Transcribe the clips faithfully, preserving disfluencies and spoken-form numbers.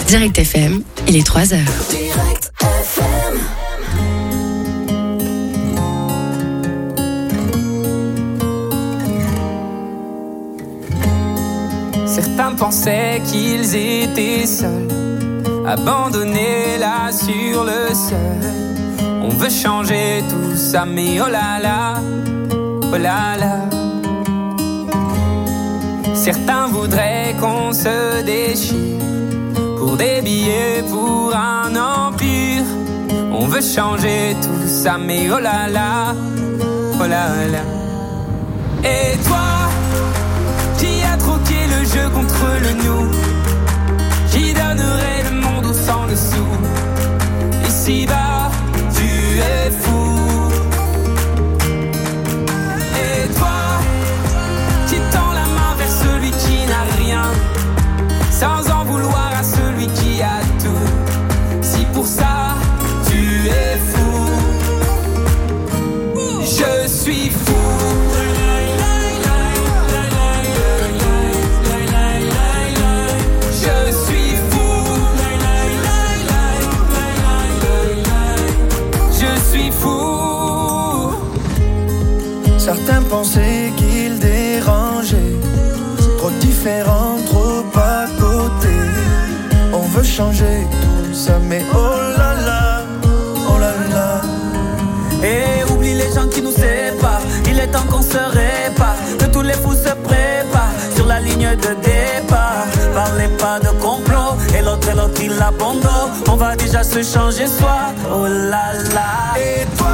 Direct F M, il est trois heures. Direct F M. Certains pensaient qu'ils étaient seuls, abandonnés là sur le sol. On veut changer tout ça, mais oh là là, oh là là. Certains voudraient qu'on se déchire pour des billets, pour un empire. On veut changer tout ça, mais oh là là, oh là là. Et toi, qui a troqué le jeu contre le nous, qui donnerait le monde au sang le sou. Ici-bas, tu es fou. Et toi, qui tend la main vers celui qui n'a rien, sans en vouloir à celui qui a tout. Si pour ça, tu es fou, je suis fou. Certains pensaient qu'ils dérangeaient, trop différents, trop à côté. On veut changer tout ça, mais oh là là, oh là là. Et oublie les gens qui nous séparent, il est temps qu'on se répare, que tous les fous se préparent sur la ligne de départ. Parlez pas de complot, et l'autre et l'autre il abandonne. On va déjà se changer soi, oh là là. Et toi,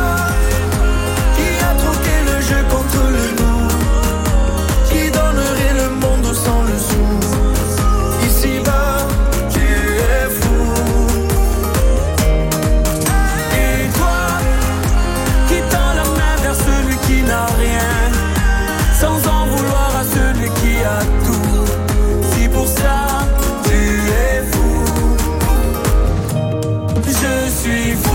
jeu contre le nous, qui donnerait le monde sans le sou. Ici-bas, tu es fou. Et toi, qui tend la main vers celui qui n'a rien, sans en vouloir à celui qui a tout. Si pour ça, tu es fou, je suis fou.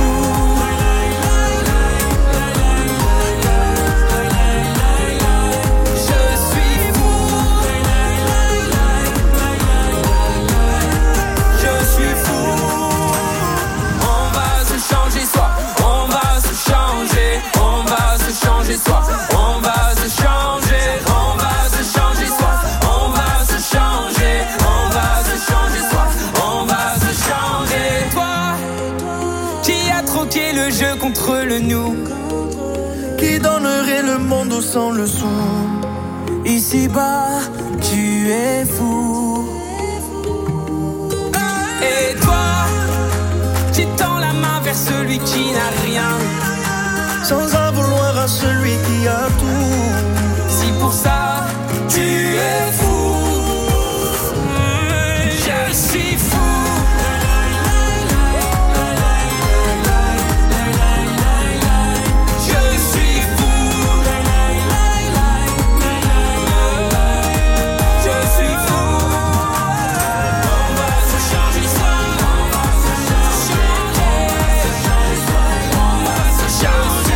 Soi. On va se changer, on va se changer soi. On va se changer, on va se changer soi. On va se changer. Toi, qui a troqué le jeu contre le nous, qui donnerait le monde sans le sou. Ici-bas, tu es fou. Et toi, qui tend la main vers celui qui n'a rien, sans en vouloir à celui qui a tout. Si pour ça, tu es fou, je suis fou. Je suis fou. Je suis fou. On va se changer soi. On va se changer soi. On va se changer.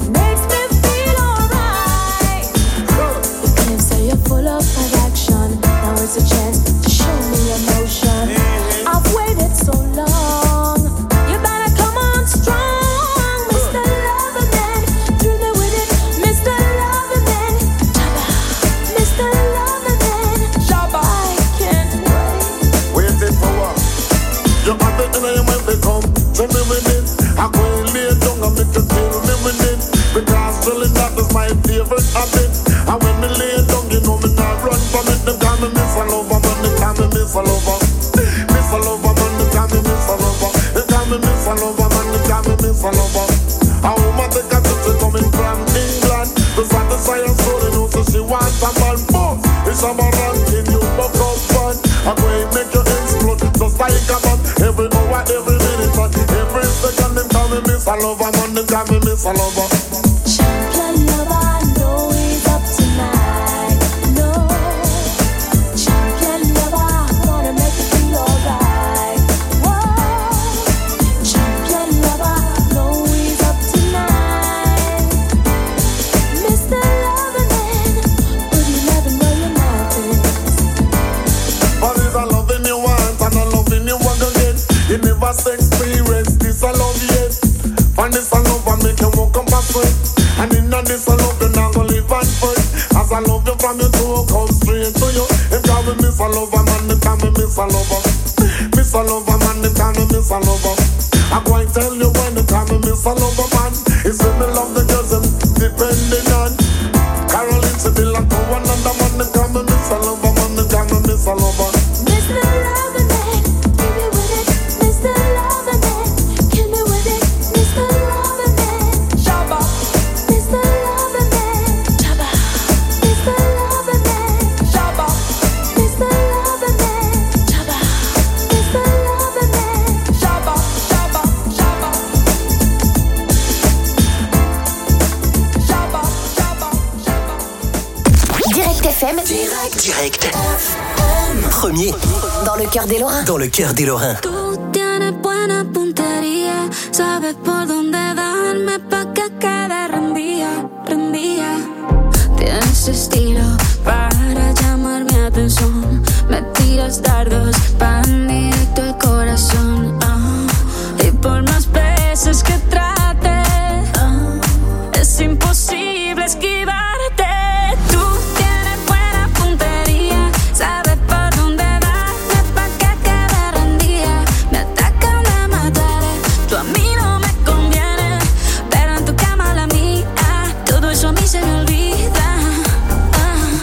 Full of attraction. to me with it. I go and lay down and make you feel me with it. Because really that is my favorite habit. And when me lay down, you know me not run from it. Them call me miss a lover, man, they call me miss a lover. Miss a lover, man, they call me miss a lover. They call me miss a lover, man, they call me miss a lover. A woman take a trip, she coming from England. To satisfy her soul, you know, so she wants a man. Boom, it's a man ranking, you buck up fun. I'm going to make you explode, just like a bomb. Every hour, every minute, and every second, them call me miss a lover, man, they call me miss a lover. Champion lover, I know he's up tonight. No, champion lover, I wanna make you feel alright. Whoa, champion lover, I know he's up tonight. Mister Lover Man, would you never know your mountains? But it's a loving you want and a loving you want again. You never experience this a love yet. And this a love and make you walk up a sweat. And in this I love you, now go live and fight. As I love you from you to come straight to you. If you me miss a lover, man, they call me miss a lover. Miss a lover, man, they call me miss a lover. I'm going to tell you when they call me miss a lover, man. It's when me love the girls, I'm depending on. Caroline, she belong to one another, man, they call me miss a lover, man, they call me miss a lover. Mister Lover Man, give me with it. Mister Lover Man, kill me with it. Mister Lover Man, Shabba. Mister Lover Man, Shabba. Mister Lover Man, Shabba. Mister Lover Man, Shabba. Mister Lover Man, Shabba, Shabba, Shabba. Shabba, Shabba, Shabba. Direct F M. Direct. Direct. F M. Premier. Dans le cœur des Lorrains. Dans le cœur des Lorrains. Tú tienes buena puntería, sabes por dónde darme pa' que quede rendida, rendida. Tienes estilo para llamar mi atención, me tiras dardos pan directo al corazón. Ah, y por más veces que trate, ah, es imposible esquivarte. Tú tienes buena puntería, sabes por dónde darme pa' que quede rendida. Me atacan, me mataré, tú a mí no me conviene, pero en tu cama la mía, todo eso a mí se me olvida. Ah.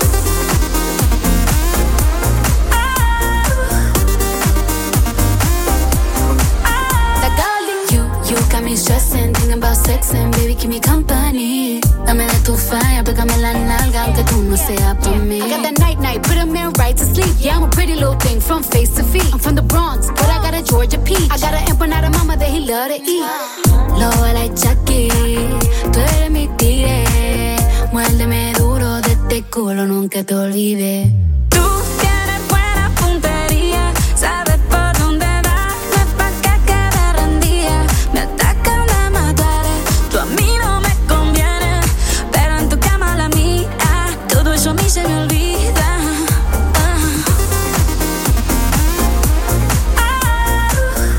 Ah. That girl in you, you got me stressing, thinking about sex and baby keep me company. Dame de tu falla, pégame la nalga, aunque tú no seas por mí. I got that night night, put a man right to sleep. Yeah, I'm a pretty little thing from face to feet. I'm from the Bronx, but I got a Georgia peach. I got an empanada mama that he love to eat. Lobo like Chucky, tú eres mi tigre. Muérdeme duro de este culo, nunca te olvides. Tú tienes buena puntería, sabes por dónde darme pa' que quede rendida. Me atacan, me mataré, tú a mí no me conviene, pero en tu cama la mía, todo eso a mí se me olvida. Ah. Ah.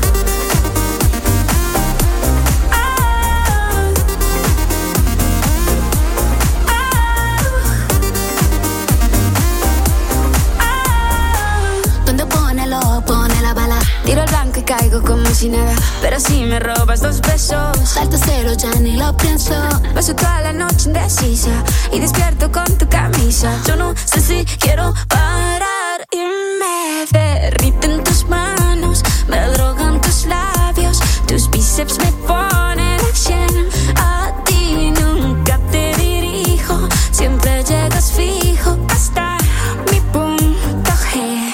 Donde pone el ojo, pone la bala. Tiro el blanco y caigo como si nada, pero si me robas dos besos, Salto cero, ya ni lo pienso. paso toda la noche indecisa y despierto con tu camisa. Yo no sé si quiero parar y me derriten tus manos, me drogan tus labios, tus bíceps me ponen a cien. A ti nunca te dirijo, siempre llegas fijo hasta mi punto G.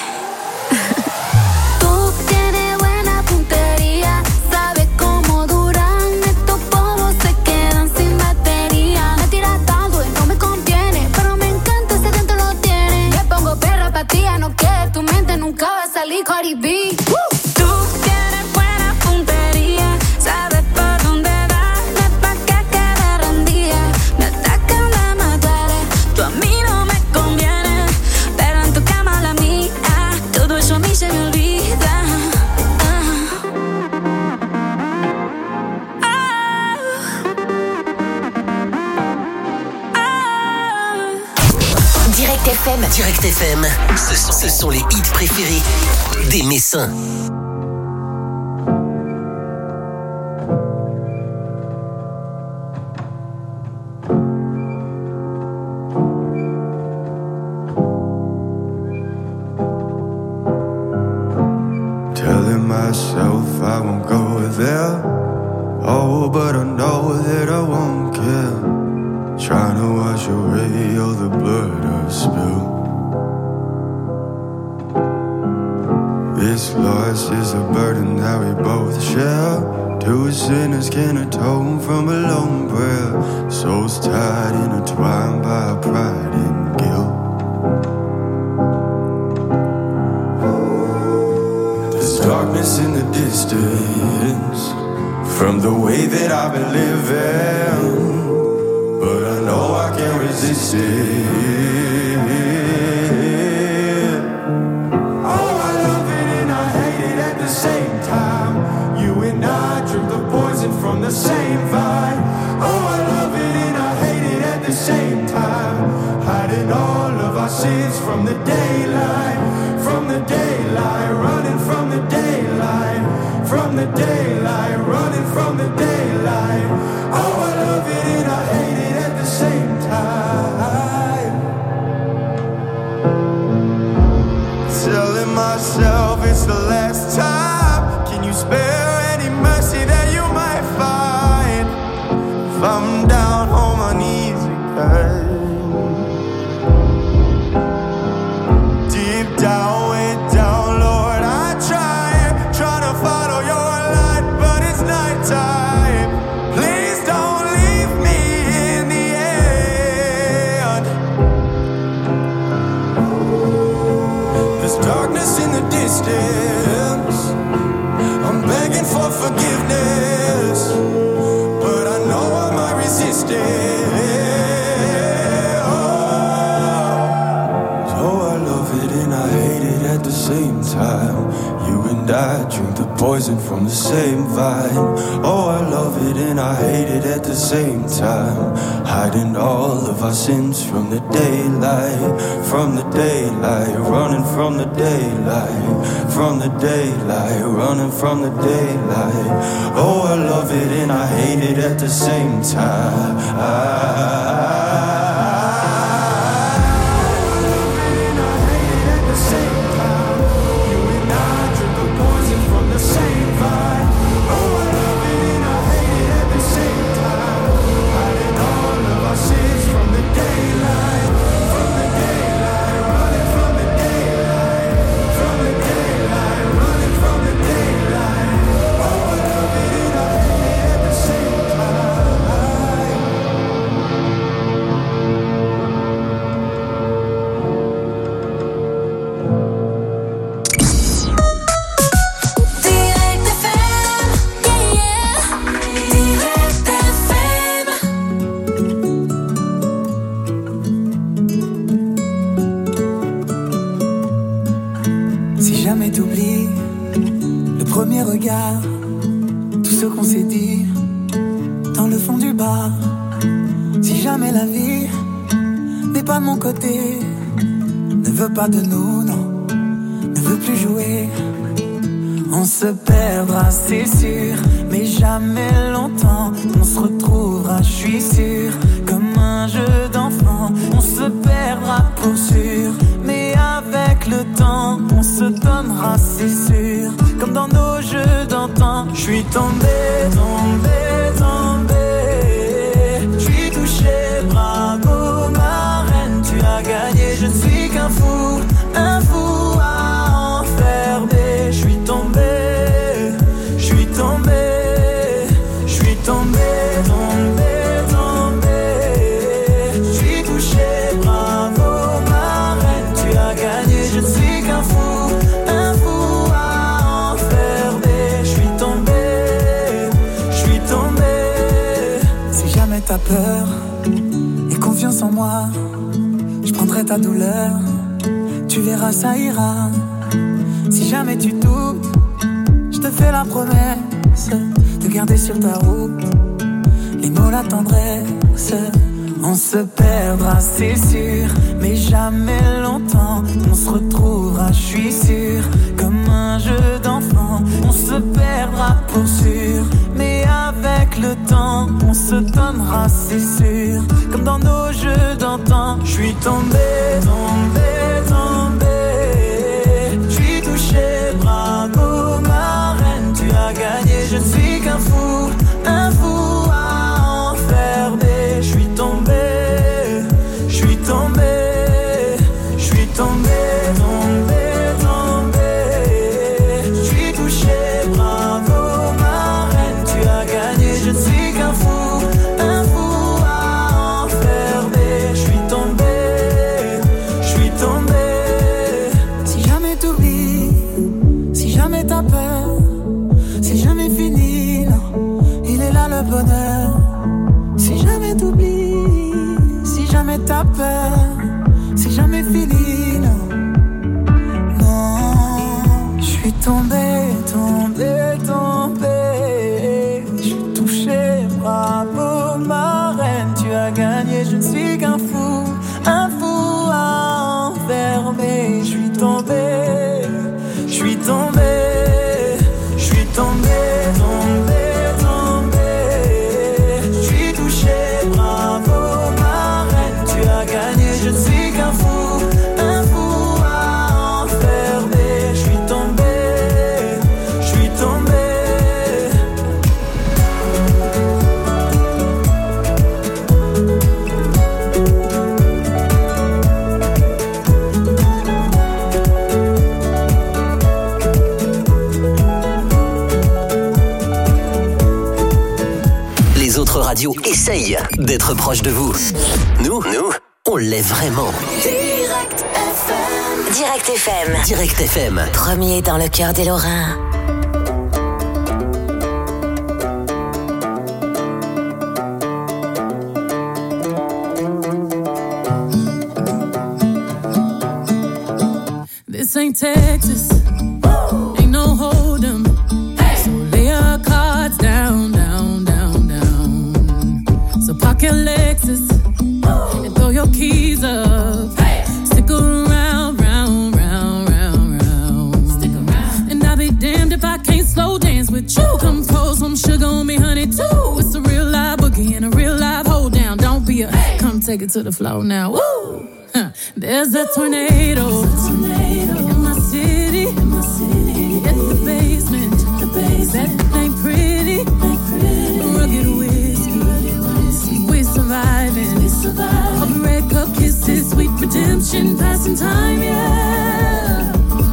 Tú tienes buena puntería, sabes cómo duran estos polvos, se quedan sin batería. Me tiras tanto y no me conviene, pero me encanta ese dentro lo tiene. Me pongo perra pa' ti, ya no quede tu mente, nunca va a salir Cardi B. Tú tienes buena puntería, sabes por dónde darme pa' que quede rendida. Me atacan, me mataré, tú a mí no me conviene, pero en tu cama la mía, todo eso a mí se me olvida. Ah. Ah. Ah. Direct F M. Direct F M. Ce sont, ce sont les hits préférés des Messins. but I know that I won't care. Trying to wash away all the blood I've spilled. This loss is a burden that we both share. Two sinners can atone from a lone prayer. Souls tied, intertwined by pride and guilt. There's darkness in the distance from the way that I've been living, but I know I can't resist it. Oh, I love it and I hate it at the same time. You and I drink the poison from the same vine. Oh, I love it and I hate it at the same time. Hiding all of our sins from the daylight, from the daylight, running from the daylight, from the daylight, running from the daylight. Oh, I love it and I hate it at the same time. Telling myself it's the last time. Can you spare any mercy that you might find if I'm down on my knees again? Deep down, way down, Lord, I try, try to follow your light, but it's nighttime. Please don't leave me in the end. There's darkness in the distance. I'm begging for forgiveness, but I know I might resist it. Oh, I love it and I hate it at the same time. You and I drink the poison from the same vine. Oh, I love it and I hate it at the same time. Hiding all of our sins from the daylight, from the daylight, running from the daylight, from the daylight, running from the daylight. Oh, I love it and I hate it at the same time. Pas de nous, non, ne veut plus jouer. On se perdra, c'est sûr, mais jamais longtemps. On se retrouvera, je suis sûr, comme un jeu d'enfant. On se perdra pour sûr, mais avec le temps, on se donnera, c'est sûr, comme dans nos jeux d'antan. Je suis tombé, tombé, tombé. Je suis touché, bravo ma reine, tu as gagné, je ne suis qu'un fou, un fou à enfermer. Je suis tombé, je suis tombé, je suis tombé, tombé, tombé. Je suis touché, bravo ma reine, tu as gagné, je ne suis qu'un fou, un fou à enfermer. Je suis tombé, je suis tombé. Si jamais t'as peur et confiance en moi, je prendrai ta douleur, tu verras ça ira. Si jamais tu doutes, je te fais la promesse de garder sur ta route les mots, la tendresse. On se perdra, c'est sûr, mais jamais longtemps. On se retrouvera, je suis sûr, comme un jeu d'enfant. On se perdra pour sûr, mais avec le temps, on se donnera, c'est sûr, comme dans nos jeux d'antan. Je suis tombé, tombé, tombé. Je suis touché, bravo ma reine, tu as gagné, je ne suis qu'un fou, un fou tombé, je suis tombé, je suis tombé, tombé, tombé. Je suis touché, bravo ma reine, tu as gagné, je ne suis qu'un fou, un fou à enfermer. Je suis tombé, je suis tombé. Radio essaye d'être proche de vous. Nous, nous, on l'est vraiment. Direct F M. Direct F M. Direct F M. Premier dans le cœur des Lorrains. This ain't Texas. Ain't no hold 'em. So lay your cards down, down, down, down. So park your Lexus and throw your keys up. Stick around, round, round, round, round. Stick around. And I'll be damned if I can't slow dance with you. Come pour some sugar on me, honey, too. It's a real live boogie and a real live hold down. Don't be a come take it to the floor now. Woo! Huh. There's a tornado. In my city, in my city, at the basement, the basement. That ain't pretty, ain't pretty. Rugged whiskey, we surviving, we surviving. All the red cup kisses, sweet redemption, passing time, yeah.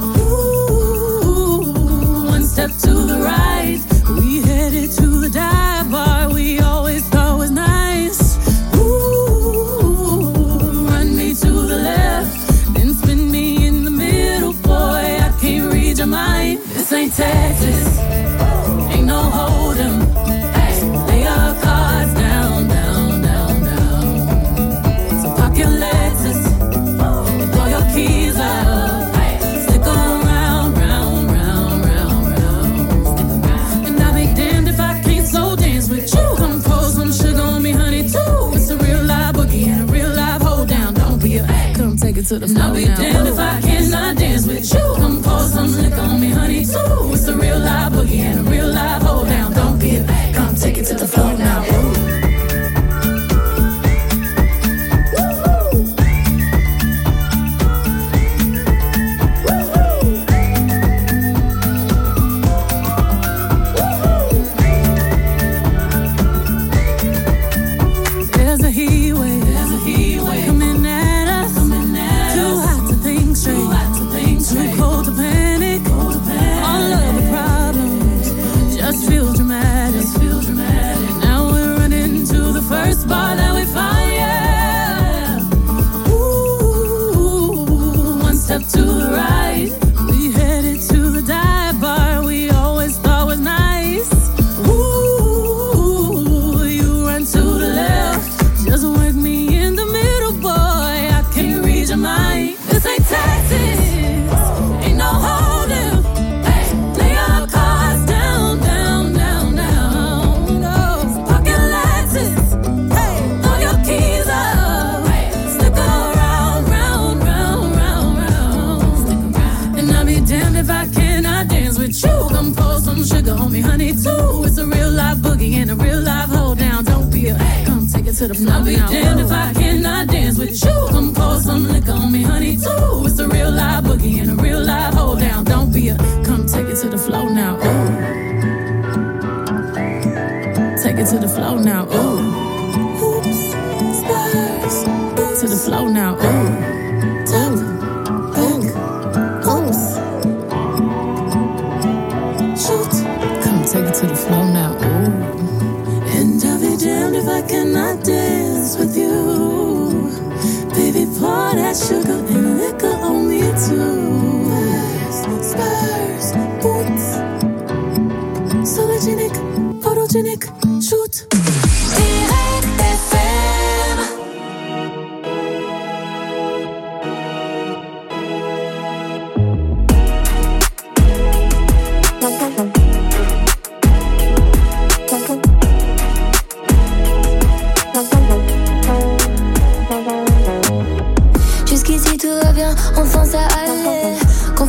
Ooh, one step to the right, we headed to the dive bar we always thought was nice. Ooh, run me to the left, then spin me in the middle, boy. I can't read your mind. This ain't Texas, ain't no hold 'em. Lay your cards down, down, down, down. So park your Lexus and throw your keys up. Stick around, round, round, round, round. And I'll be damned if I can't slow dance with you. Come pour some sugar on me, honey, too. It's a real live boogie and a real live hold down. Don't be a come take it to the floor. I'll be damned if I cannot dance with you. Come pour some liquor on me, honey, too. It's a real live boogie and a real live hold down. Don't be a come take it to the floor now. Ooh. There's a heat wave, there's a heat wave coming at us, coming at too us. Hot to think straight, too hot to think straight. Too cold to panic, cold to panic. All of the problems just feel dramatic, just feel dramatic. Now we're running to the first bar that we find, yeah. Ooh, one step to the right, we headed to the dive bar we always thought was nice. Ooh, you run to the left, just work me in the middle, boy. I can't read your mind. This ain't Texas, ain't no holding. Lay your cards down, down, down, down. No, park your Lexus, throw your keys up. Stick around, round, round, round, round. And I'll be damned if I cannot dance with you. Come pour some sugar on me, honey, too. It's a real live boogie and a real live hold down. Don't be a come take it to the floor. I'll be damned if I cannot dance with you. Come pour some liquor on me, honey, too. It's a real live boogie and a real live hold down. Don't be a come take it to the floor now. Ooh. Take it to the floor now. Ooh. Oops, stars. To the floor now. Ooh. Tap, boom, oops. Shoot. Come take it to the floor now. Ooh. And I'll be damned if I cannot dance with you. Baby, pour that sugar and liquor on me too. Spurs, spurs, boots. Sologenic, photogenic, shoot.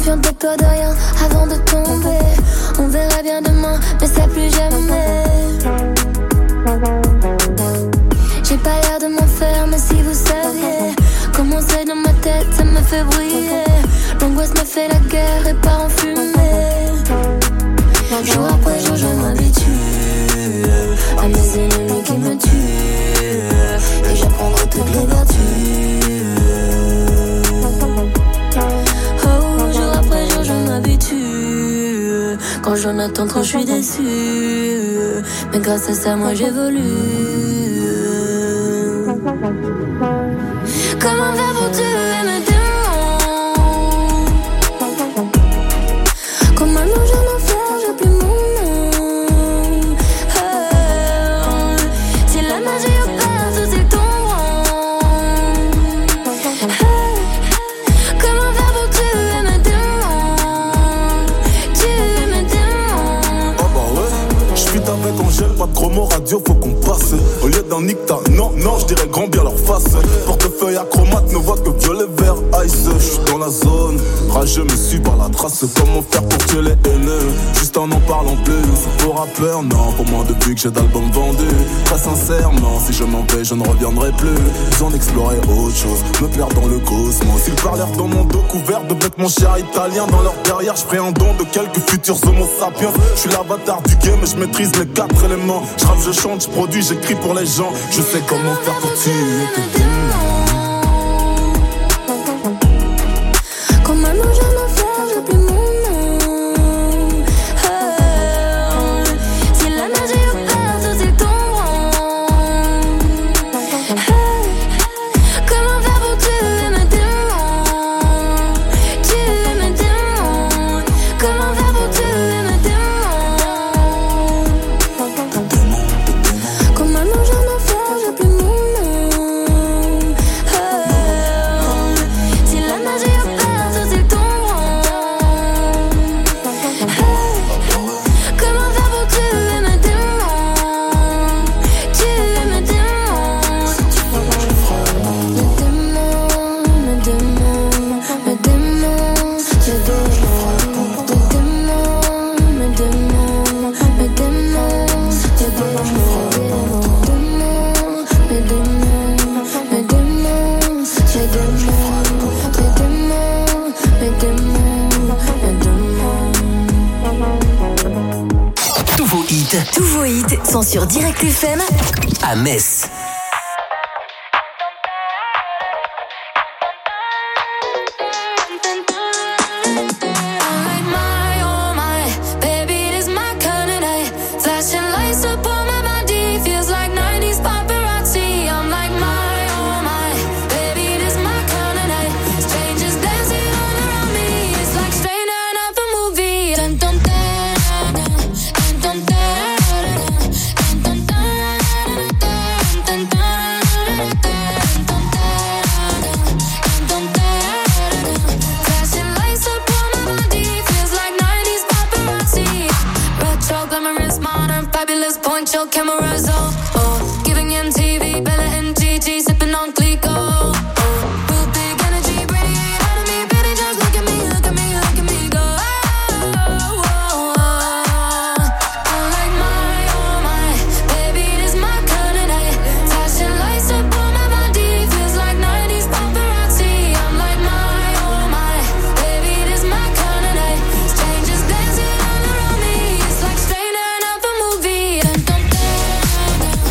confiante et peur de rien avant de tomber. On verra bien demain, mais ça plus jamais. J'ai pas l'air de m'en faire, mais si vous saviez comment c'est dans ma tête, ça me fait briller. L'angoisse me fait la guerre et part en fumée. Jour après jour je m'habitue à mes ennemis qui me tuent. Et j'apprendrai toutes les vertus. Oh, jour après jour je m'habitue. Quand j'en attends trop je suis déçue. Mais grâce à ça moi j'évolue. Comment faire pour tuer mes démons? Comme un ange en enfer, j'ai plus mon nom. Oh, si la magie opère, tout est tombant. Oh, comment faire pour tuer mes démons? Tuer mes démons. Ah bah ouais, j'suis avec Angèle, pas de chromo radio, faut qu'on passe. Au lieu d'un nicta, non, non, j'dirais grand bien leur face. Portefeuille acromate, ne voit que violet, vert, ice. J'suis dans la zone, rageux me suis par la trace. Comment faire pour tuer les haineux? Juste en en parlant plus. Pour rappeur, non, pour moi depuis que j'ai d'albums vendus. Très sincèrement, si je m'en vais, je ne reviendrai plus. Besoin d'explorer autre chose, me perdre dans le cosmos. Ils parlèrent dans mon dos couvert de bêtes, mon cher italien. Dans leur derrière, j'ferai un don de quelques futurs homo sapiens. J'suis l'avatar du game et j'maîtrise les quatre éléments. J'rappe, je chante, j'produis, j'écris pour les gens. Je sais comment faire pour tuer tes démons. Comme un ange en enfer, j'ai plus mon nom. Oh, si la magie opère, tout est tombant. Oh, comment faire pour tuer mes démons? Tuer mes démons. Comment faire pour tuer mes démons? Comme un ange en enfer, j'ai plus mon nom. Oh, si la magie opère, tout est tombant. Oh, comment faire pour tuer mes démons? Tuer mes démons. Mes démons, mes démons, mes démons, j'ai des démons. Mes démons, mes démons, j'ai des démons. Mes démons, mes démons, j'ai des démons. Mes démons, mes démons. Tous vos hits Tous vos hits sont sur Direct F M. à Metz. I'm my, oh my, baby, it is my kind of night. Flashing lights up on my body, feels like nineties paparazzi. I'm like my, oh my, baby, it is my kind of night. Strangers dancing all around me, it's like straight out of a movie. Dun dun dun dun dun dun dun dun dun dun dun dun. Flashing lights up on my body, feels like nineties paparazzi. Retro, glamorous, modern, fabulous, point show cameras, oh, oh. Giving M T V, Bella and Gigi, sipping on Clico, oh. Real big energy, radiate out of me, baby, just look at me, look at me, look at me, go, oh, oh, oh, oh. I'm like my, oh my, baby, it is my kind of night. Flashing lights up on my body, feels like nineties paparazzi. I'm like my, oh my, baby, it is my kind of night. Strangers dancing all around me, it's like straight out of a movie. Dun, dun, dun,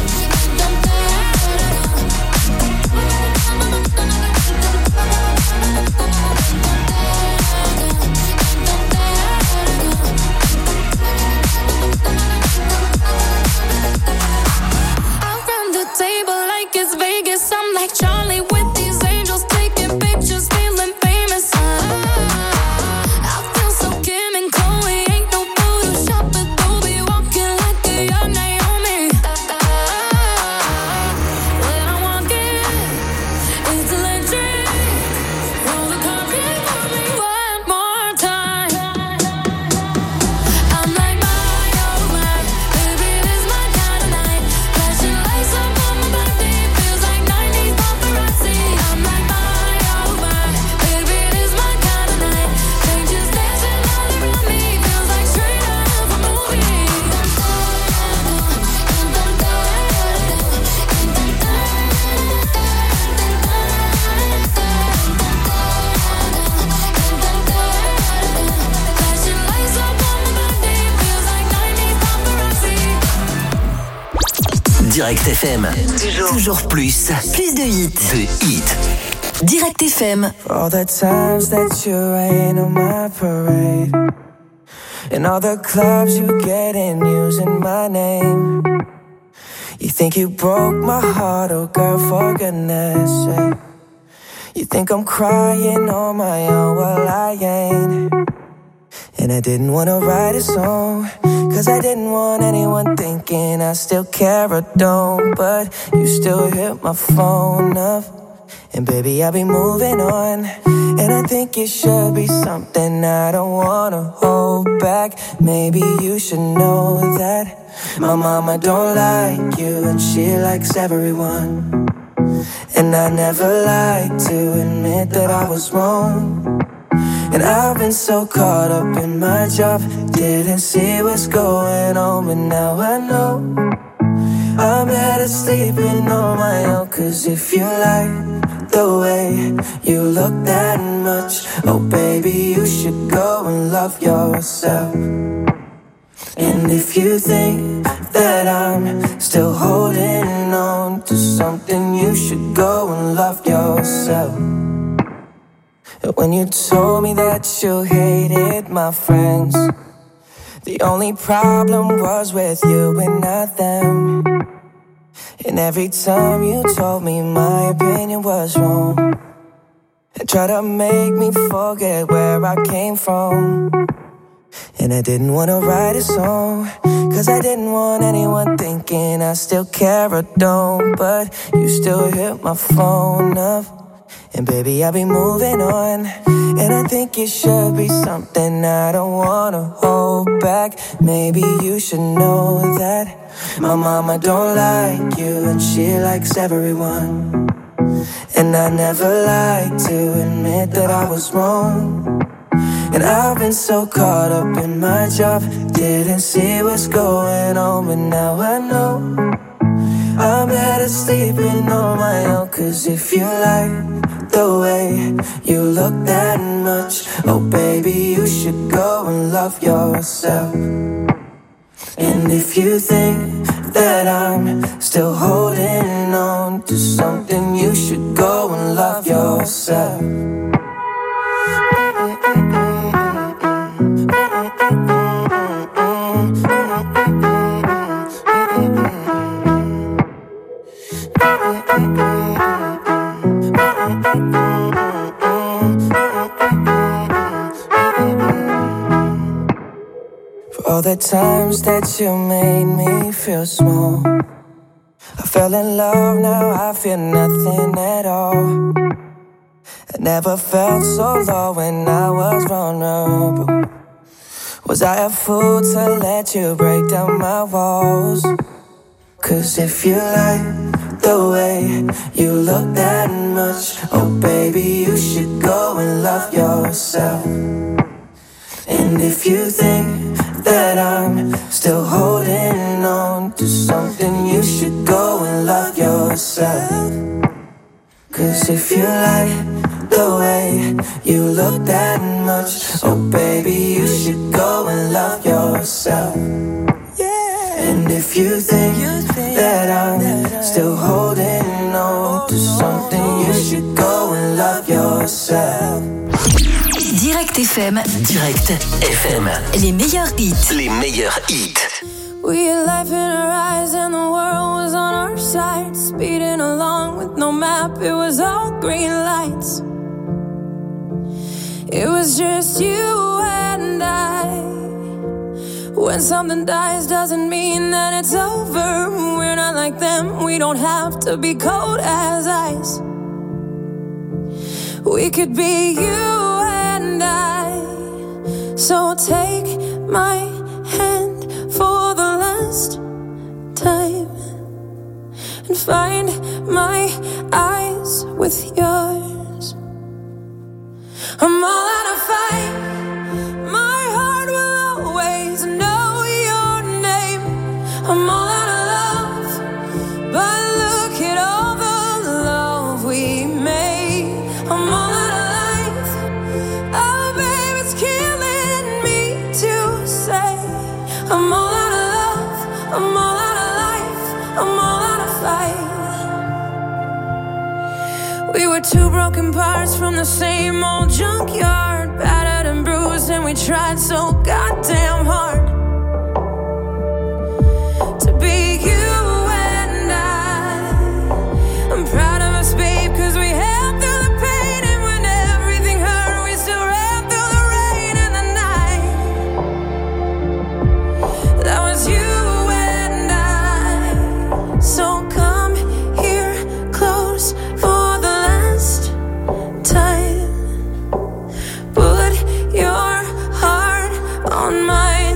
Direct F M. Toujours, Toujours plus. Plus de hits. De hits. Direct F M. For all the times that you rain on my parade, and all the clubs you get in using my name. You think you broke my heart, oh girl, for goodness sake. You think I'm crying on my own, well I ain't. And I didn't wanna write a song, cause I didn't want anyone thinking I still care or don't. But you still hit my phone up, and baby, I'll be moving on. And I think it should be something I don't wanna hold back. Maybe you should know that my mama don't like you, and she likes everyone. And I never like to admit that I was wrong. And I've been so caught up in my job, didn't see what's going on, but now I know I'm better sleeping on my own. Cause if you like the way you look that much, oh baby, you should go and love yourself. And if you think that I'm still holding on to something, you should go and love yourself. When you told me that you hated my friends, the only problem was with you and not them. And every time you told me my opinion was wrong, and tried to make me forget where I came from. And I didn't wanna write a song, cause I didn't want anyone thinking I still care or don't. But you still hit my phone up, and baby, I'll be moving on. And I think it should be something I don't wanna hold back. Maybe you should know that my mama don't like you, and she likes everyone. And I never like to admit that I was wrong. And I've been so caught up in my job, didn't see what's going on, but now I know I'm better sleeping on my own. Cause if you like the way you look that much, oh baby, you should go and love yourself. And if you think that I'm still holding on to something, you should go and love yourself. For all the times that you made me feel small, I fell in love, now I feel nothing at all. I never felt so low when I was vulnerable. Was I a fool to let you break down my walls? Cause if you like the way you look that much, oh baby, you should go and love yourself. And if you think that I'm still holding on to something, you should go and love yourself. Cause if you like the way you look that much, oh baby, you should go and love yourself. And if you think that I'm still holding on to something, you should go and love yourself. Direct F M. Direct F M. Les meilleurs hits. Les meilleurs hits. We had life in our eyes and the world was on our side, speeding along with no map, it was all green lights. It was just you and I. When something dies doesn't mean that it's over. We're not like them, we don't have to be cold as ice. We could be you and I. So take my hand for the last time and find my eyes with yours. I'm all out of fight. My heart will always know your name. I'm all out of love, but look at all the love we made. I'm all out of life. Oh, babe, it's killing me to say I'm all out of love. I'm all out of life. I'm all out. two broken parts from the same old junkyard, battered and bruised, and we tried so goddamn hard to be you and I. I'm proud of us, babe, cause we held through the pain, and when everything hurt, we still ran through the rain and the night. That was you and I. So come here close for the last time. Put your heart on mine.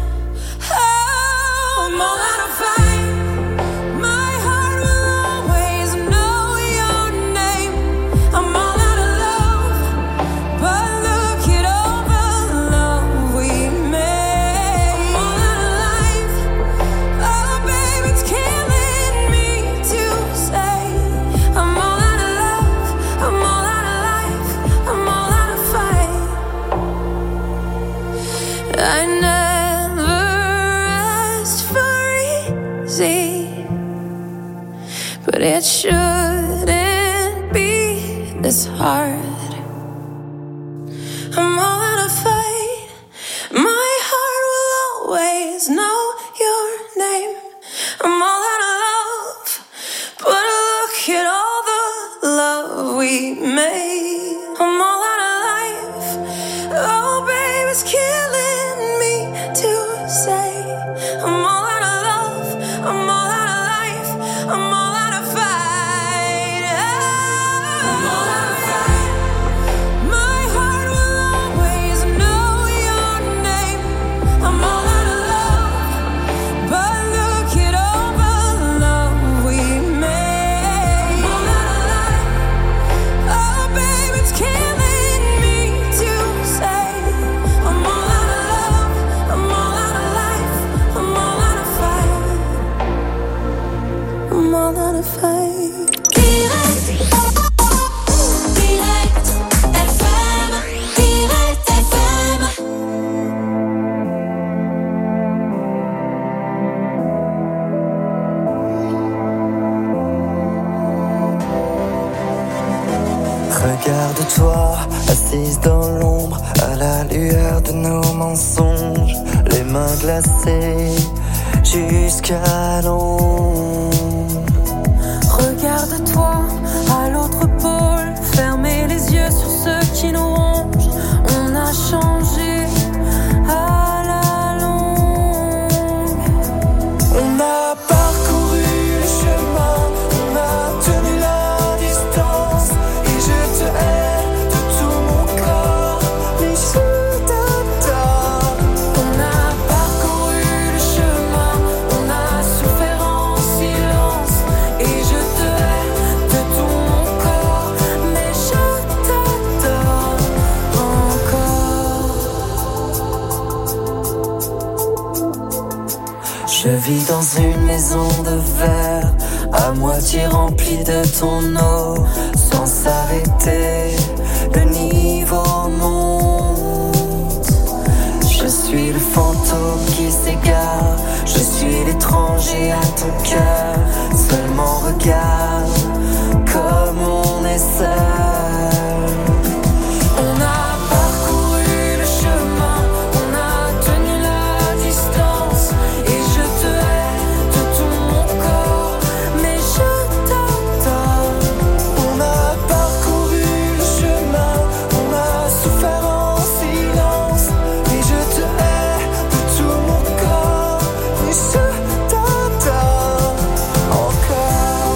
Oh, I'm all out of fight. My heart will always know your name. I'm all out of love, but look at all the love we made. I'm all out of life. Oh, babe, it's killing me to say. I'm all out of love. I'm all out of life. I'm all out of fight. I never asked for easy, but it shouldn't be this hard. I'm all out of fight. My heart will always know your name. I'm all out of love, but look at all the love we made. I'm all out of life. Oh, babe, it's killing me to say. I'm all out of love. I'm all out of life. I'm all out of fight. I'm all out of fight. My heart will always know your name. I'm all out of love, but look at all the love we made. I'm all out of life. Oh, babe, it's killing me to say. I'm all out of love. I'm all out of life. I'm all out of fight. I'm all out of fight. Direct, direct F M, direct F M. Regarde-toi, assise dans l'ombre, à la lueur de nos mensonges, les mains glacées jusqu'à l'ombre. Regarde-toi à l'autre pôle, fermez les yeux sur ceux qui nous rongent. On a changé à la longue. On a parcouru le chemin, on a tenu la distance, et je te hais de tout mon corps, mais je t'adore. On a parcouru le chemin, on a souffert en silence, et je te hais de tout mon corps, mais je t'adore encore. Je vis dans une maison de verre, à moitié remplie de ton eau, sans s'arrêter, le niveau monte. Je suis le fantôme qui s'égare, je suis l'étranger à ton cœur. Seulement regarde comme on est seul. On a parcouru le chemin, on a tenu la distance, et je te hais de tout mon corps, mais je t'adore. On a parcouru le chemin, on a souffert en silence, et je te hais de tout mon corps, mais je t'adore encore.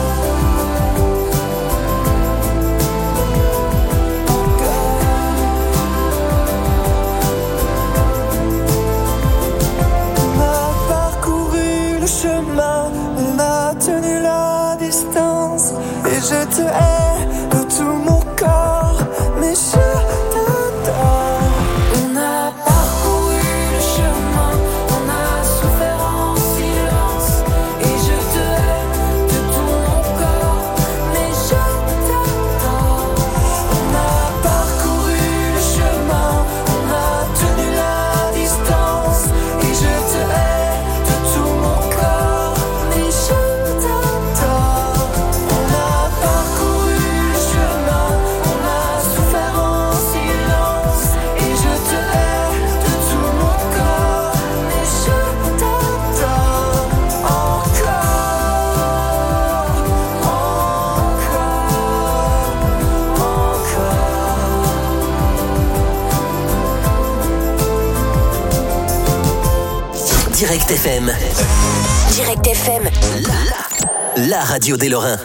On a parcouru le chemin, on a tenu la distance, et je te hais de tout mon corps, mais je t'adore. On a parcouru le chemin, on a souffert en silence, et je te hais de tout mon corps, mais je t'adore. On a parcouru le chemin, on a tenu la distance, et je te hais de tout mon corps, mais je t'adore. On a parcouru Direct F M. Direct F M. La, la radio des Lorrains.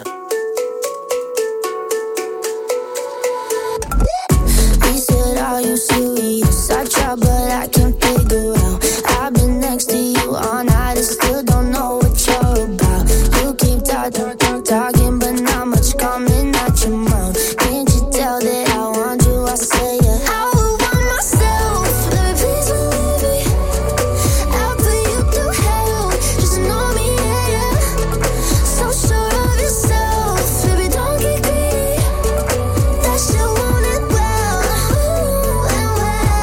He said, are you serious? I try, but I can't figure out. I've been next to you all night and still don't know what you're about. You keep talking, talking, but not much coming out your mouth. Can't you tell that I want you? I say, yeah. I would want myself. Baby, please believe me. I'll put you through hell. Just know me, yeah, yeah. So sure of yourself. Baby, don't get greedy. That shit won't end well. Ooh, and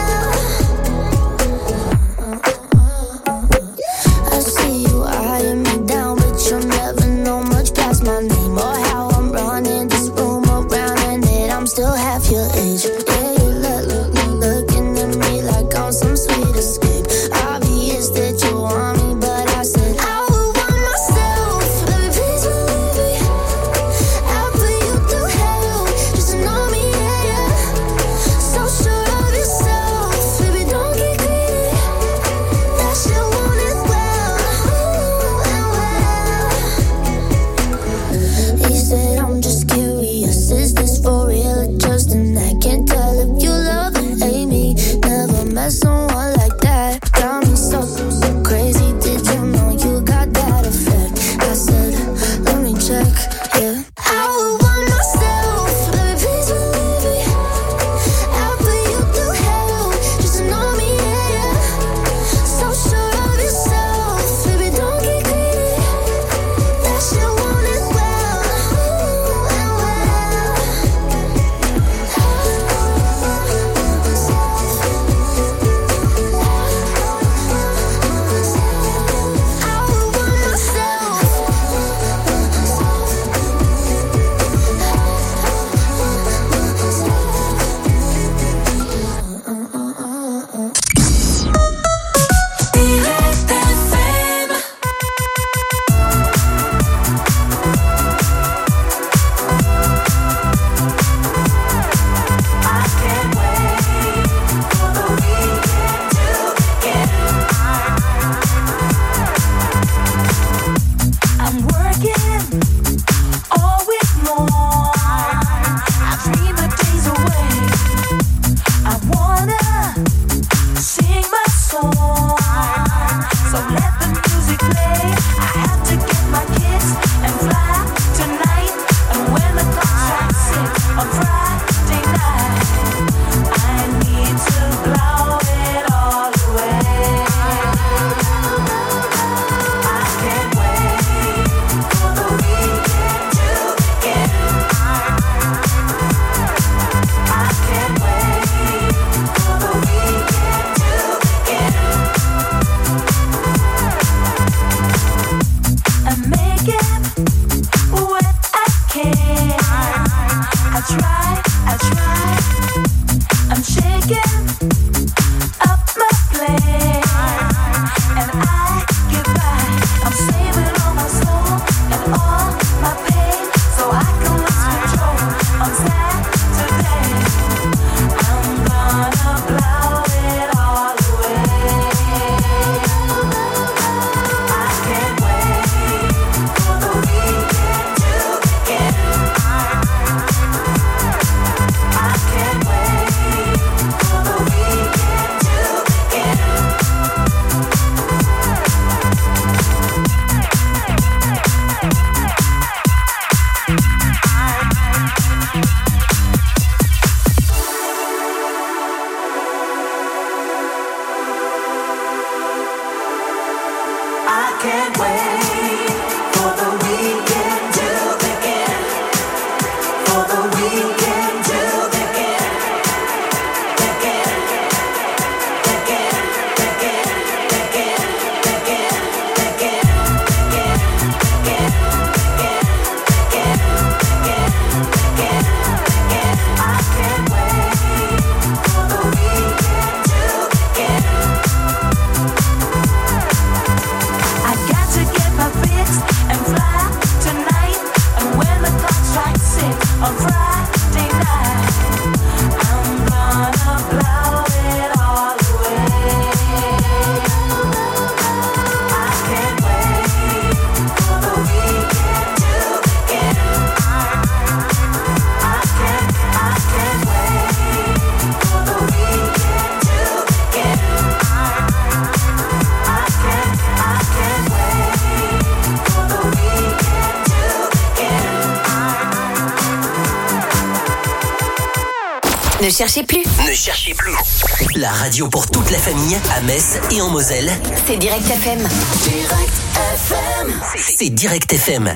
well. I see you eyeing me down, but you'll never know much past my name or how I'm running this room around, and that I'm still half your age. Yeah, you look, look, look, looking at me like I'm some sweet escape. Obvious that you want me, but I said I would want myself. Baby, please believe me. I'll put you through hell. Just know me, yeah, yeah. So sure of yourself. Baby, don't get greedy. That shit won't end well. Ooh, and well. He said, I'm just curious. Is this for real or just an act? Can't tell if you love or hate me. Never met someone like that. Got me so, so crazy. Did you know you got that effect? I said, let me check, yeah. I would want myself. Baby, please believe me. I'll put you through hell. Just know me, yeah, yeah. So sure of yourself. Baby, don't get greedy. That shit won't end well. Ooh, and well. I would want myself. Direct F M. I'm working all week long. I dream the days away. I wanna sing my song. So let the music play. I have to get my kids and fly tonight. And when the clock strikes six on Friday night, I need to blow it all away. I can't wait for the weekend to begin. I can't wait for the weekend to begin. I'm making what I can. I try, I try. I'm shaking up my plan, and I get by. I'm saving all my soul and all my pain, so I can lose control on Saturday. I'm gonna blow it all away. I can't wait for the weekend to begin. I can't wait for the weekend to begin. I can't wait for the weekend to begin. For the weekend to begin. Begin. Begin. Begin. Begin. Begin. Begin. Begin. Begin. Begin. Begin. Begin. Begin. I can't wait for the weekend to begin. I got to get Ne cherchez plus. Ne cherchez plus. La radio pour toute la famille à Metz et en Moselle. C'est Direct F M. Direct F M. C'est Direct F M.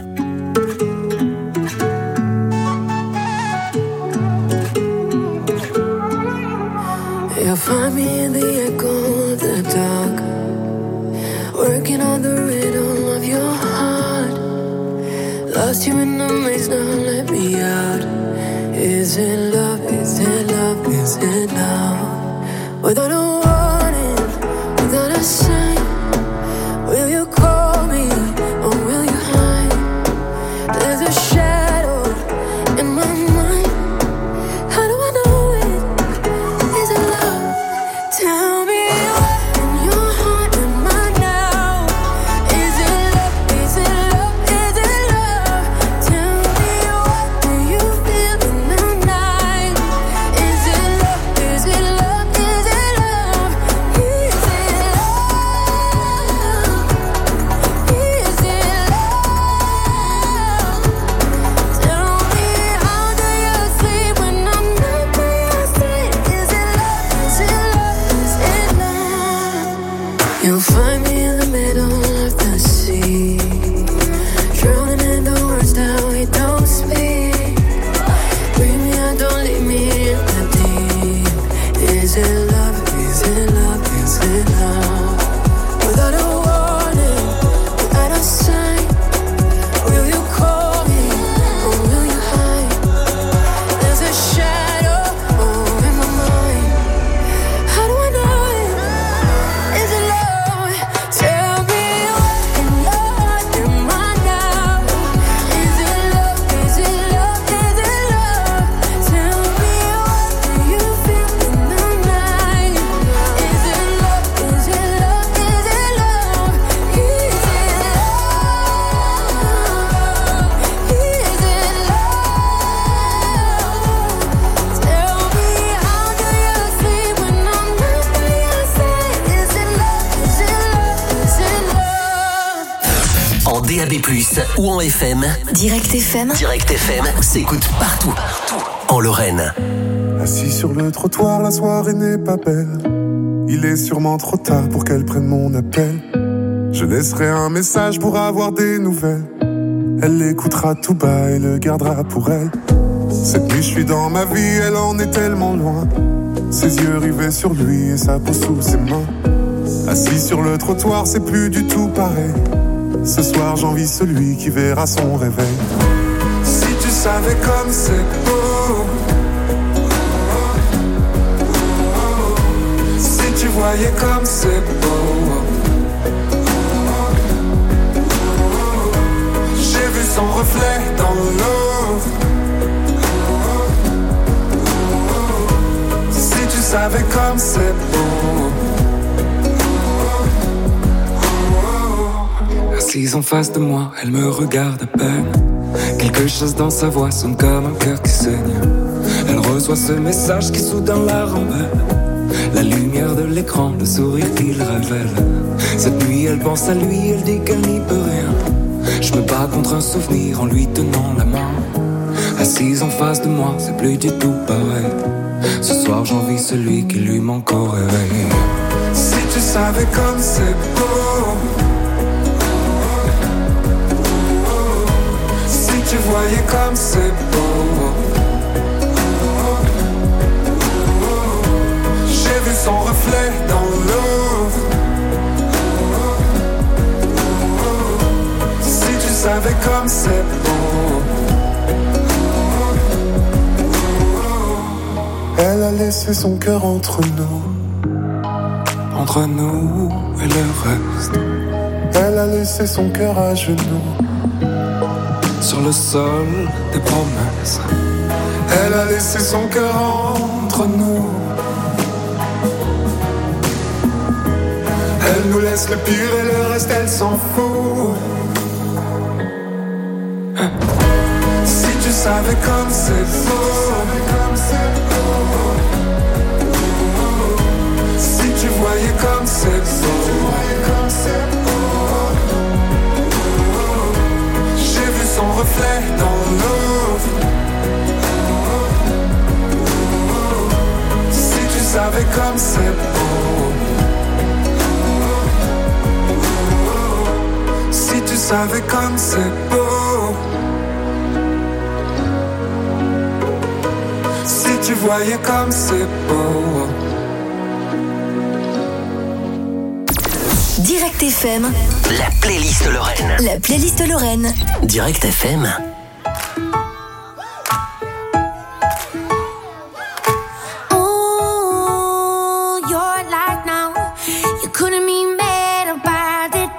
You'll find me in the echo of the dark, working on the rhythm of your heart. Lost you in the maze, now let me out. Is it love, is it love, is it love? Without a warning, without a sign, will you call me or will you hide? There's a shadow in my mind. How do I know it? Is it love? Tell me what in your heart am I now? Is it love? Is it love? Is it love? Tell me what do you feel in the night? Is it love? Is it love? Is it love? Is it love? Is it love? Tell me how do you sleep when I'm not by your side? Is it love? Is it love? Is it love? You'll find me in the middle of the sea, drowning in the words that we don't speak. Bring me out, don't leave me in the deep. Is it love? Is it love? Is it love? Without a warning, without a sign, will you call me or will you hide? There's a shadow oh, in my mind. How do I know it? Is it love? Tell me what in your heart am I now? Is it love? Is it love? Is it love? Tell me what do you feel in the night? Is it love? Is it love? Is it love? Is it love? Is it love? Tell me how do you sleep when I'm not by your side? Is it love? Is it love? Is it love? En D A B plus, ou en F M. Direct F M. Direct F M s'écoute partout. En Lorraine. Assis sur le trottoir, la soirée n'est pas belle. Il est sûrement trop tard pour qu'elle prenne mon appel. Je laisserai un message pour avoir des nouvelles. Elle l'écoutera tout bas et le gardera pour elle. Cette nuit je suis dans ma vie, elle en est tellement loin. Ses yeux rivés sur lui et sa peau sous ses mains. Assis sur le trottoir, c'est plus du tout pareil. Ce soir j'envie celui qui verra son réveil. Si tu savais comme c'est beau, si tu voyais comme c'est beau. J'ai vu son reflet dans l'eau. Si tu savais comme c'est beau. Assise en face de moi, elle me regarde à peine. Quelque chose dans sa voix sonne comme un cœur qui saigne. Elle reçoit ce message qui soudain la rend belle. La lumière de l'écran, le sourire qu'il révèle. Cette nuit elle pense à lui, elle dit qu'elle n'y peut rien. Je me bats contre un souvenir en lui tenant la main. Assise en face de moi, c'est plus du tout pareil. Ce soir j'envie celui qui lui manque au réveil. Si tu savais comme c'est beau. Si tu voyais comme c'est beau. J'ai vu son reflet dans l'eau. Si tu savais comme c'est beau. Elle a laissé son cœur entre nous. Entre nous et le reste. Elle a laissé son cœur à genoux. Sur le sol des promesses. Elle a laissé son cœur entre nous. Elle nous laisse le pire et le reste elle s'en fout. Si tu savais comme c'est beau. Si tu voyais comme c'est beau. J'ai vu son reflet dans l'eau. savais comme c'est beau. Si tu voyais comme c'est beau. Direct F M. La playlist Lorraine. La playlist Lorraine. Direct F M. Ooh, your life now. You couldn't be mad about it.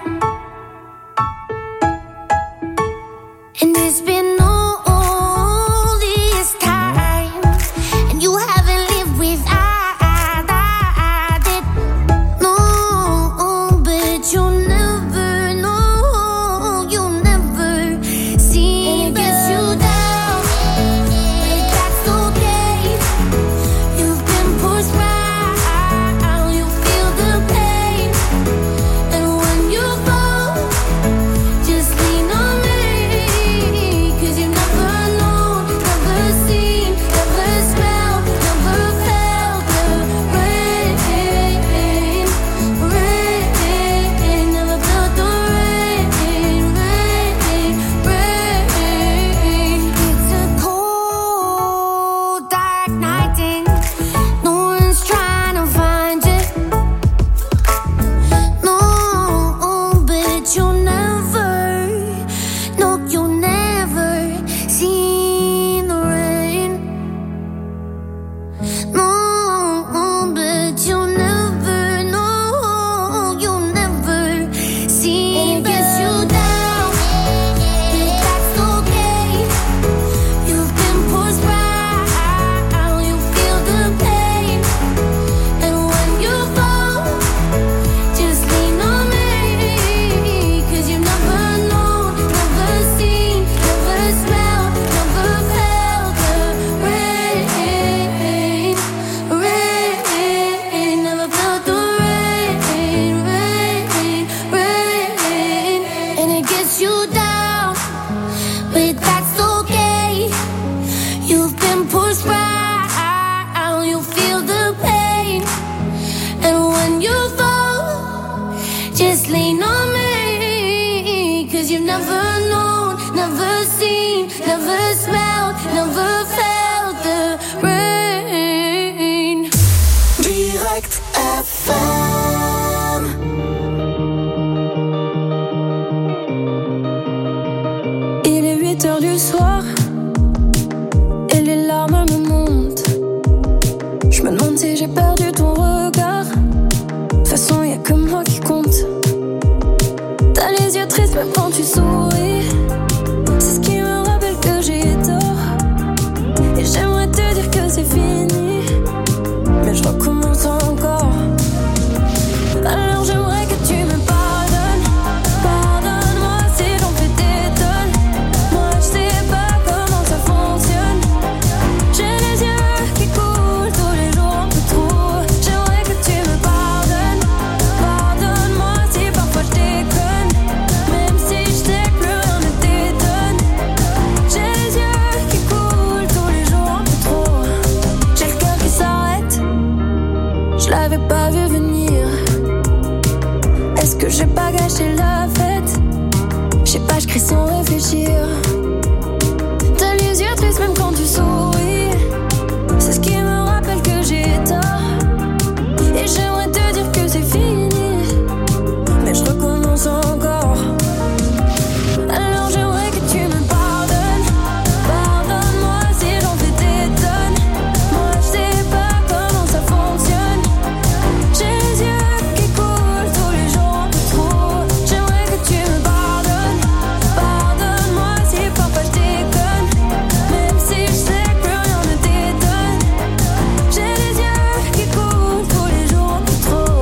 And it's been all this time, and you haven't lived without it. No, but you'll never know. You'll never see. And it gets you down, but that's okay. You've been pushed right, you feel the pain. And when you fall, just lean on me. 'Cause you've never known, never seen, never smelled, never felt the rain, rain. Never felt the rain, rain, rain. It's a cold, dark night and no one's trying to find you. No, but you'll never, no, you'll never see the rain. No, but you'll never know, you'll never see. And it gets you down, but that's okay. You've been pushed right, you feel the pain. And when you fall, just lean on me. 'Cause you've never known, never seen, never smelled, never felt the rain, rain. Never felt the rain, rain, rain. And it gets you down, but that's okay. You've been pushed right, you feel the pain. And when you fall, just lean on me. 'Cause you've never known, never seen, never smelled, never felt the rain. Direct F M. Il est huit heures du soir et les larmes me montent. Je me demande si j'ai perdu ton regard. De toute façon, y'a que moi qui compte. T'as les yeux tristes même quand tu souris. C'est ce qui me rappelle que j'ai tort. Et j'aimerais te dire que c'est fini, mais je recommence encore. Alors j'aimerais que tu me pardonnes. Pardonne-moi si j'en fais des tonnes. Moi je sais pas comment ça fonctionne. J'ai les yeux qui coulent tous les jours un peu trop. J'aimerais que tu me pardonnes. Pardonne-moi si parfois je déconne. Même si je sais que plus rien ne t'étonne. J'ai les yeux qui coulent tous les jours un peu trop. J'ai le cœur qui s'arrête. Je l'avais pas vu venir. Est-ce que j'ai pas gâché la fête? Je sais pas, je crie sans réfléchir. T'as les yeux tristes même quand tu souris. C'est ce qui me rappelle que j'ai tort. Et j'aimerais te dire que c'est fini, mais je recommence encore. Alors j'aimerais que tu me pardonnes. Pardonne-moi si j'en fais des tonnes. Moi je sais pas comment ça fonctionne. J'ai les yeux qui coulent tous les jours un peu trop. J'aimerais que tu me pardonnes. Pardonne-moi si parfois je déconne. Même si je sais que plus rien ne t'étonne. J'ai les yeux qui coulent tous les jours un peu trop.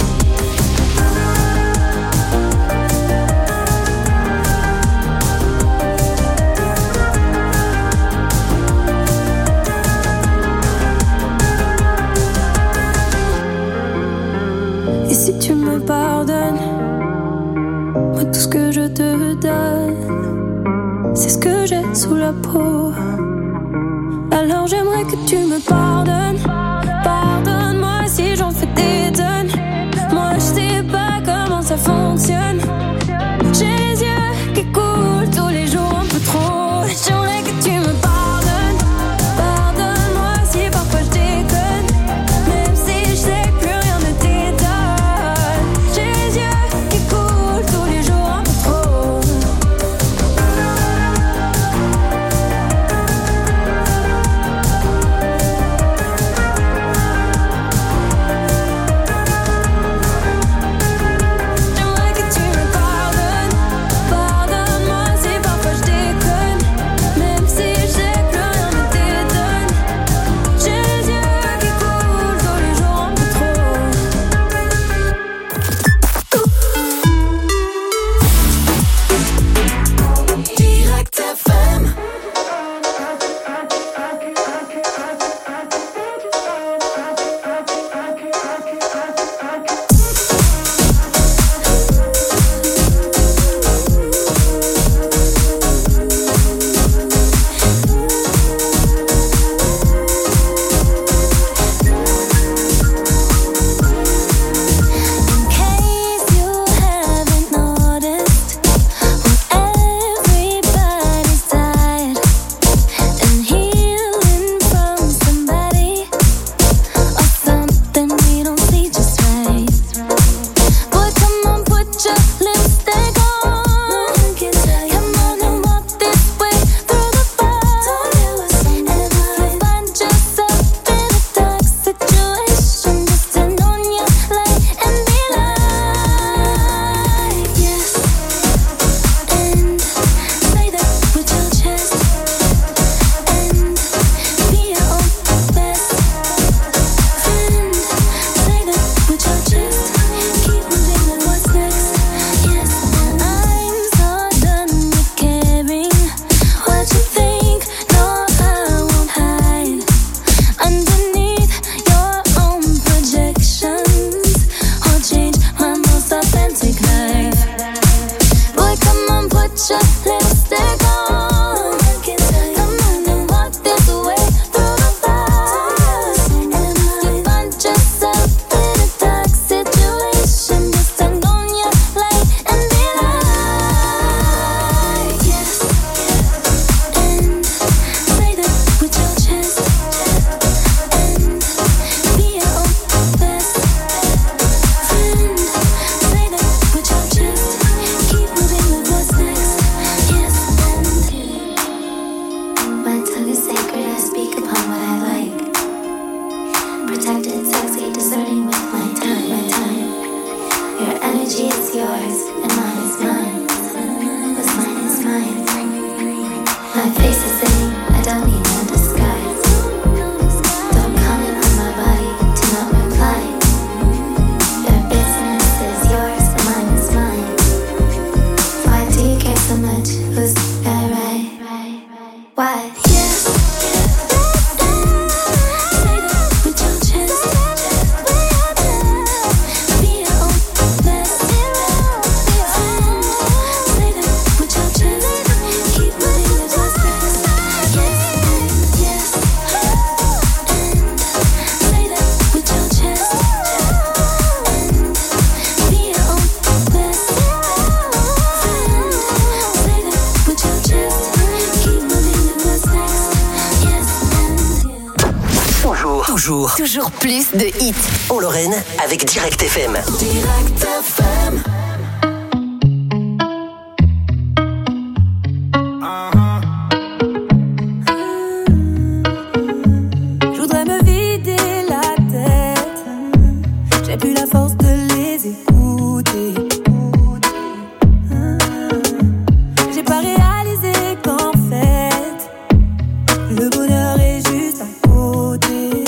Et si tu me pardonnes, moi tout ce que je te donne, c'est ce que j'ai sous la peau. Alors j'aimerais que tu me pardonnes. Pardonne-moi si j'en fais des tonnes. Moi je sais pas comment ça fonctionne. J'ai les yeux d'infos. Toujours plus de hits. En Lorraine, avec Direct F M. Direct F M. Je voudrais me vider la tête. J'ai plus la force de les écouter. J'ai pas réalisé qu'en fait le bonheur est juste à côté.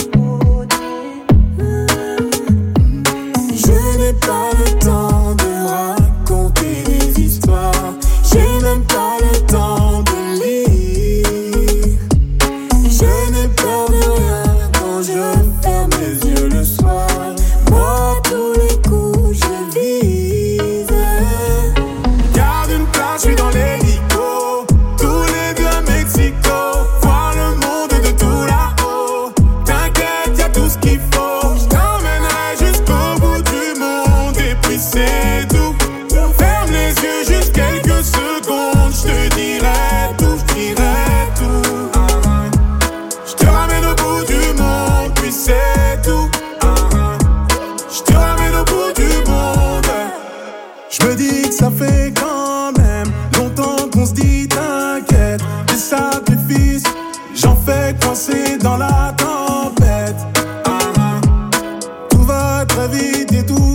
Je n'ai pas le temps de raconter des histoires. J'ai même pas le temps de lire. Je n'ai peur de rien quand je ferme les yeux le soir. Moi, tous les coups, je vise. Garde une place, je suis dans l'hélico. Tous les deux à Mexico. Voir le monde de tout là-haut. T'inquiète, y'a tout ce qu'il faut. Je t'emmènerai jusqu'au bout du monde. Et puis c'est tout. Ferme les yeux juste quelques secondes. Je te dirai tout, je dirai tout. Je te ramène au bout du monde. Puis c'est tout. Je te ramène au bout du monde. Je me dis que ça fait quand même longtemps qu'on se dit t'inquiète. Des sacrifices, j'en fais coincer dans la tempête. Ah, ah. Tout va très vite et tout